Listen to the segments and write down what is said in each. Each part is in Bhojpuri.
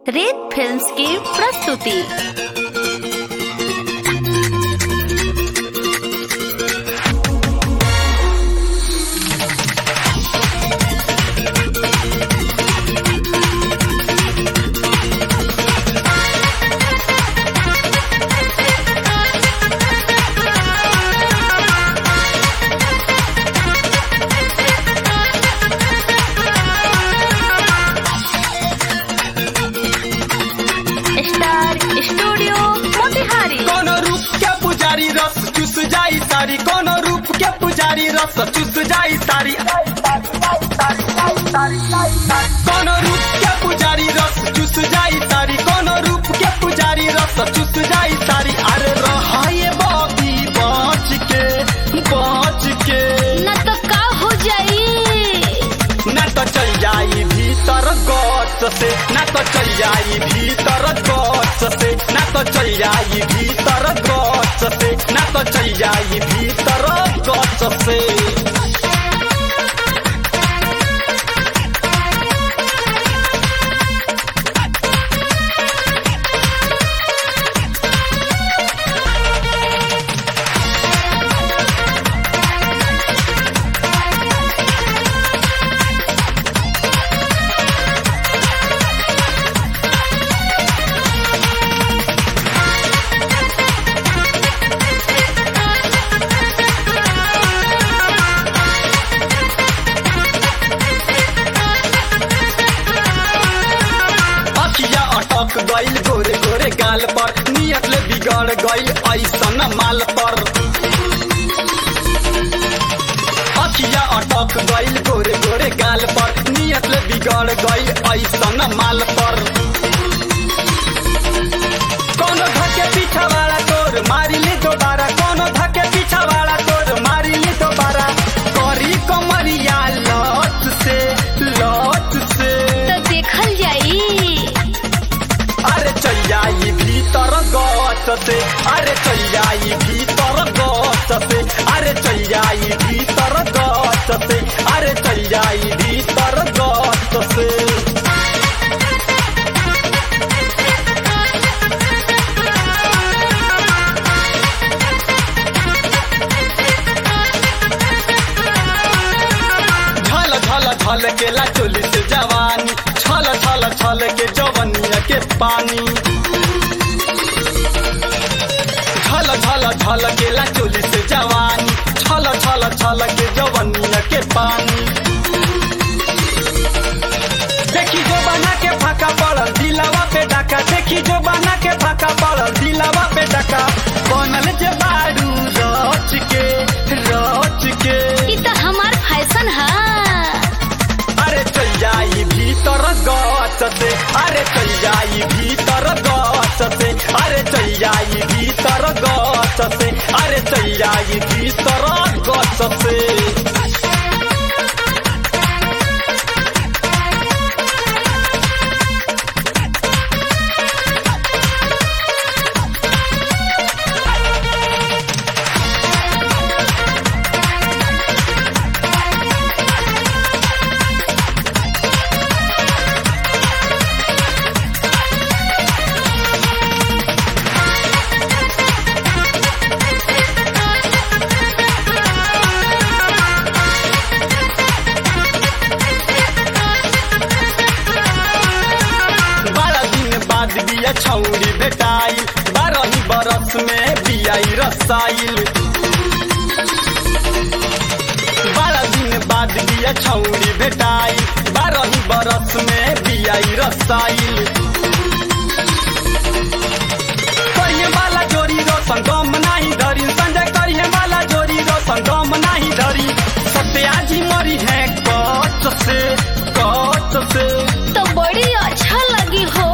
रेत फिल्म्स की प्रस्तुति। Star Studio Motihari. कोनो रूप के पुजारी रस चूस जाई सारी, कोनो रूप के पुजारी रस चूस जाई सारी, कोनो रूप के पुजारी रस चूस जाई सारी, कोनो रूप के पुजारी रस चूस जाई सारी। अरे रहाए बॉबी बच के न तो का हो जाई, न तो चल जाई भीतर गच से, न तो चल जाई भीतर गच से, न तो चल जाई भीतर गच से, न तो चल जाई भीतर गच से। अटक गईल गोरे गोरे गाल पर, नियत ले बिगड़ गईल ऐसन माल पर। अखिया अटक गईल गोरे गोरे गाल पर, नियत ले बिगड़ गईल ऐसन माल पर। कोनो धके पीछा वाला तोर मारी ले दोबारा, कोनो धके पीछा वाला तोर मारी ले दोबारा। करी कमरिया लौट से तो देखल जाई। अरे चल जाई भीतर गच से, अरे चल जाई भीतर गच से, अरे चल जाई भीतर गच से, अरे चल जाई भीतर गच से। झल झल झल के ला चोली से जवानी, छल छल छल के जवनिया के पानी। छल छल छल के ला चोली से जवानी, छल छल छल के जवनिया के पानी। देखी जो बना के फाका पड़ल दिलावा पे डाका, देखी जो बना के फाका पड़ल दिलावा पे डाका। बनल जे बारू रच के ई तो हमार फैशन है। अरे चल जाई भीतर गच से, अरे चल जाई भीतर गच से, अरे चल जाई भीतर गच से, अरे चल जाई भीतर गच से। बिया छौरी भेटाई, 12 बरस में बियाई रसाइल। 12 दिन बाद बिया छौरी भेटाई, 12 बरस में बियाई रसाइल। करिए वाला जोरी रोशन गम नाही धरी, संजय करिए वाला जोरी रोशन गम नाही धरी। सत्याजी मरी है कच से तो बड़ी अच्छा लगी हो।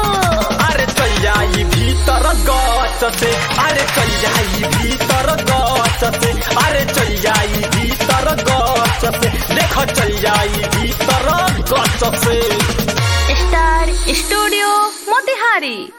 भीतर गच से, अरे चल जाई भीतर गच से, अरे चल जाई भीतर गच से, देखो चल जाई भीतर गच से। Star Studio Motihari.